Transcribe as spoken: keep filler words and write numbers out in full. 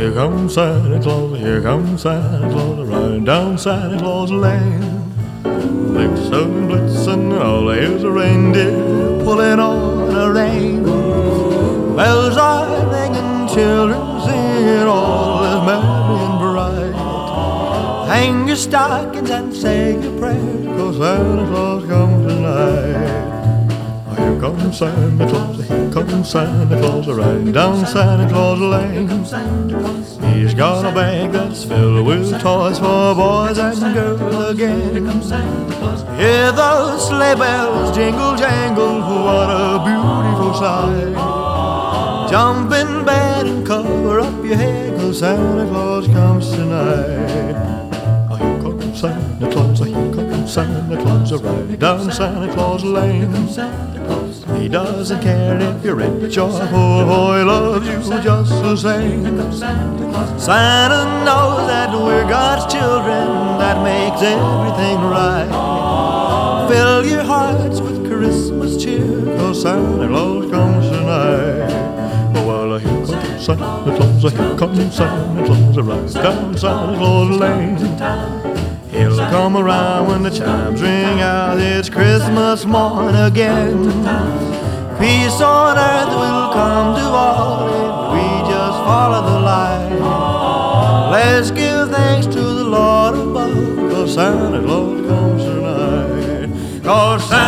Here comes Santa Claus, here comes Santa Claus, riding down Santa Claus Lane. Blitzen, blitzen, all here's a reindeer pulling on a rein. Bells are ringing, children singing, all is merry and bright. Hang your stockings and say your prayers, 'cause Santa Claus comes tonight. Here comes Santa Claus, here comes Santa Claus, riding down Santa Claus Lane. He's got a bag that's filled with toys for boys and girls again. Hear those sleigh bells jingle jangle, what a beautiful sight. Jump in bed and cover up your head, 'cause Santa Claus comes tonight. Here comes Santa Claus, here comes Santa Claus, riding down Santa Claus Lane. He doesn't care if you're rich or poor, he loves you just the same. Santa knows that we're God's children, that makes everything right. Fill your hearts with Christmas cheer, 'cause Santa Claus comes tonight. Oh, well, here comes Santa Claus, here comes Santa Claus, right down Santa Claus Lane. He'll come around when the chimes ring out, it's Christmas morn again. Peace on earth will come to all if we just follow the line. Let's give thanks to the Lord above, 'cause Santa Claus comes tonight. 'Cause Santa